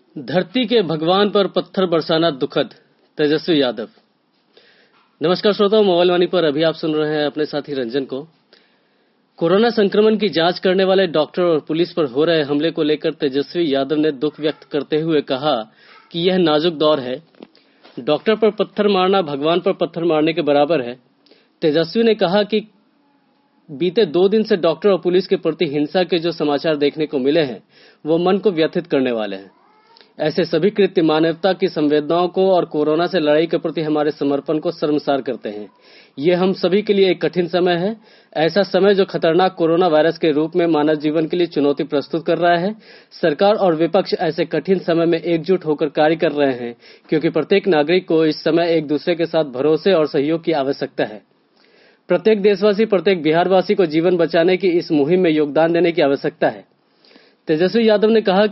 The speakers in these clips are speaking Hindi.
धरती के भगवान पर पत्थर बरसाना दुखद, तेजस्वी यादव। नमस्कार श्रोताओं, मोबाइल वाणी पर अभी आप सुन रहे हैं अपने साथी रंजन को। कोरोना संक्रमण की जांच करने वाले डॉक्टर और पुलिस पर हो रहे हमले को लेकर तेजस्वी यादव ने दुख व्यक्त करते हुए कहा कि यह नाजुक दौर है। डॉक्टर पर पत्थर मारना भगवान पर पत्थर मारने के बराबर है। तेजस्वी ने कहा कि बीते 2 दिन से डॉक्टर और पुलिस के प्रति हिंसा के जो समाचार देखने को मिले हैं वो मन को व्यथित करने वाले हैं। ऐसे सभी कृत्य मानवता की संवेदनाओं को और कोरोना से लड़ाई के प्रति हमारे समर्पण को शर्मसार करते हैं। ये हम सभी के लिए एक कठिन समय है, ऐसा समय जो खतरनाक कोरोना वायरस के रूप में मानव जीवन के लिए चुनौती प्रस्तुत कर रहा है। सरकार और विपक्ष ऐसे कठिन समय में एकजुट होकर कार्य कर रहे हैं, क्योंकि प्रत्येक नागरिक को इस समय एक दूसरे के साथ भरोसे और सहयोग की आवश्यकता है। प्रत्येक देशवासी, प्रत्येक बिहारवासी को जीवन बचाने की इस मुहिम में योगदान देने की आवश्यकता है। तेजस्वी यादव ने कहा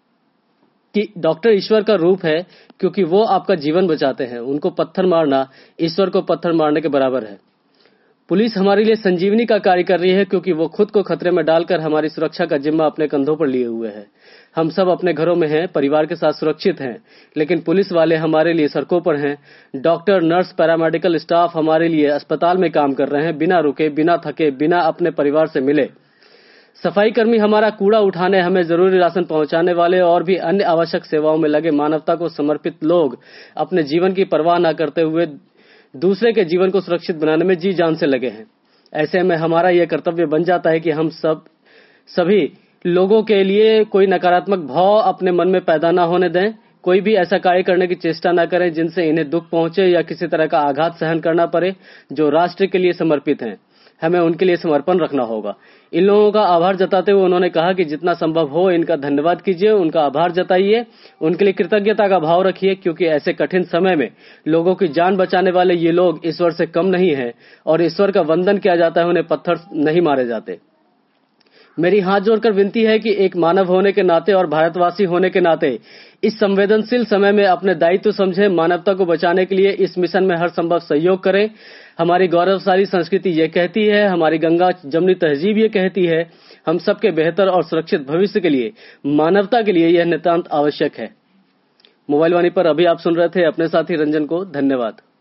कि डॉक्टर ईश्वर का रूप है, क्योंकि वो आपका जीवन बचाते हैं। उनको पत्थर मारना ईश्वर को पत्थर मारने के बराबर है। पुलिस हमारे लिए संजीवनी का कार्य कर रही है, क्योंकि वो खुद को खतरे में डालकर हमारी सुरक्षा का जिम्मा अपने कंधों पर लिए हुए है। हम सब अपने घरों में हैं, परिवार के साथ सुरक्षित हैं, लेकिन पुलिस वाले हमारे लिए सड़कों पर हैं। डॉक्टर, नर्स, पैरामेडिकल स्टाफ हमारे लिए अस्पताल में काम कर रहे हैं, बिना रुके, बिना थके, बिना अपने परिवार से मिले। सफाई कर्मी हमारा कूड़ा उठाने, हमें जरूरी राशन पहुंचाने वाले और भी अन्य आवश्यक सेवाओं में लगे मानवता को समर्पित लोग अपने जीवन की परवाह न करते हुए दूसरे के जीवन को सुरक्षित बनाने में जी जान से लगे हैं। ऐसे में हमारा यह कर्तव्य बन जाता है कि हम सभी लोगों के लिए कोई नकारात्मक भाव अपने मन में पैदा न होने दें। कोई भी ऐसा कार्य करने की चेष्टा न करें जिनसे इन्हें दुख पहुंचे या किसी तरह का आघात सहन करना पड़े। जो राष्ट्र के लिए समर्पित हैं, हमें उनके लिए समर्पण रखना होगा। इन लोगों का आभार जताते हुए उन्होंने कहा कि जितना संभव हो इनका धन्यवाद कीजिए, उनका आभार जताइए, उनके लिए कृतज्ञता का भाव रखिए, क्योंकि ऐसे कठिन समय में लोगों की जान बचाने वाले ये लोग ईश्वर से कम नहीं है और ईश्वर का वंदन किया जाता है, उन्हें पत्थर नहीं मारे जाते। मेरी हाथ जोड़कर विनती है कि एक मानव होने के नाते और भारतवासी होने के नाते इस संवेदनशील समय में अपने दायित्व समझें। मानवता को बचाने के लिए इस मिशन में हर संभव सहयोग करें। हमारी गौरवशाली संस्कृति ये कहती है, हमारी गंगा जमुनी तहजीब ये कहती है, हम सबके बेहतर और सुरक्षित भविष्य के लिए, मानवता के लिए यह नितांत आवश्यक है। मोबाइल वाणी पर अभी आप सुन रहे थे अपने साथी रंजन को। धन्यवाद।